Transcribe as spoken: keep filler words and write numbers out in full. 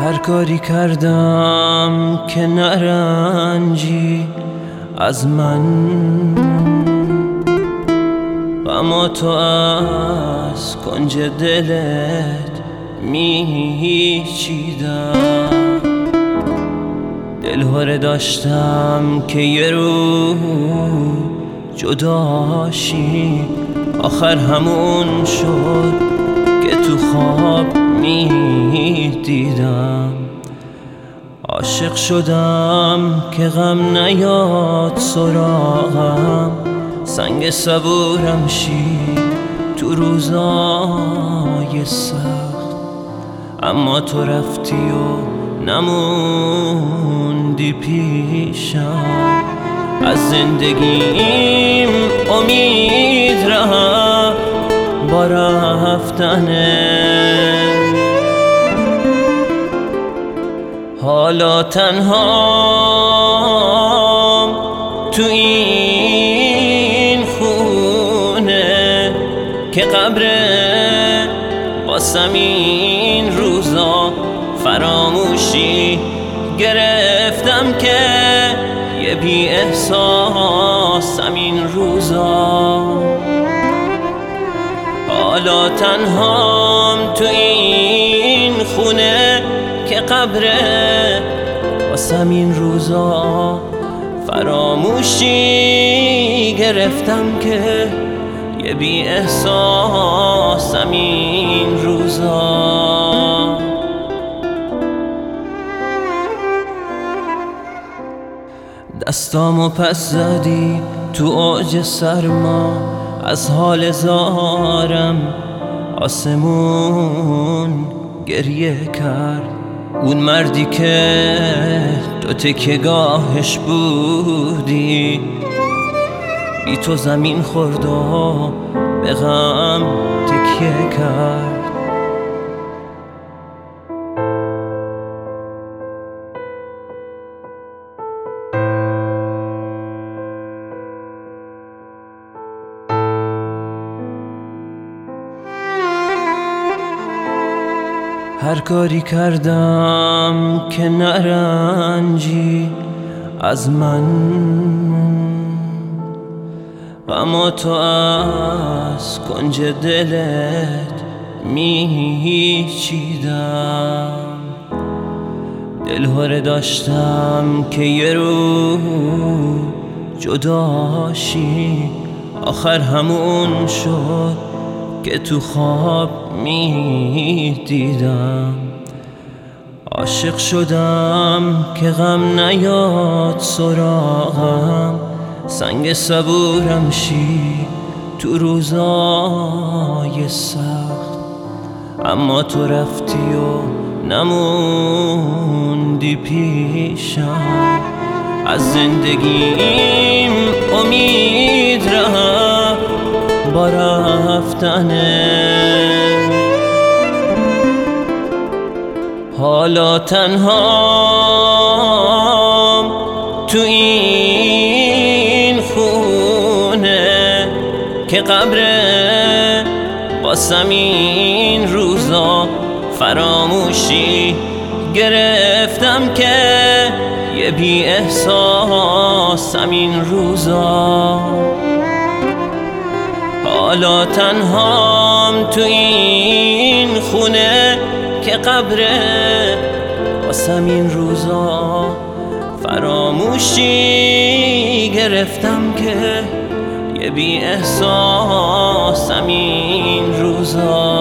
هر کاری کردم که نرنجی از من، اما تو از کنج دلت میچیدم. دلهره داشتم که یه روز جداشی، آخر همون شد که تو خواب میدیدم. عاشق شدم که غم نیاد سراغم، سنگ صبورم شی تو روزای سخت. اما تو رفتی و نموندی پیشم، از زندگیم امید رفت با رفتنه. حالا تنهام تو این خونه که قبره، واسم این روزا فراموشی گرفتم که یه بی احساسم این روزا. حالا تنهام تو این خونه که قبره، واسم این روزا فراموشی گرفتم که یه بی احساسم این روزا. دستامو پس زدی تو اوج سرما، از حال زارم آسمون گریه کرد. اون مردی که تو تکیه‌گاهش بودی، بی تو زمین خورد و به غم تکیه کرد. هر کاری کردم که نرنجی از من، اما تو از کنج دلت میچیدم. دلهره داشتم که یه روز جداشی، آخر همون شد که تو خواب میدیدم. عاشق شدم که غم نیاد سراغم، سنگ صبورم شی تو روزای سخت. اما تو رفتی و نموندی پیشم، از زندگیم امید رفت با رفتنه. حالا تنهام تو این خونه که قبره، واسم این روزا فراموشی گرفتم که یه بی احساسم این روزا. حالا تنهام تو این خونه که قبره، واسم این روزا فراموشی گرفتم که یه بی احساسم این روزا.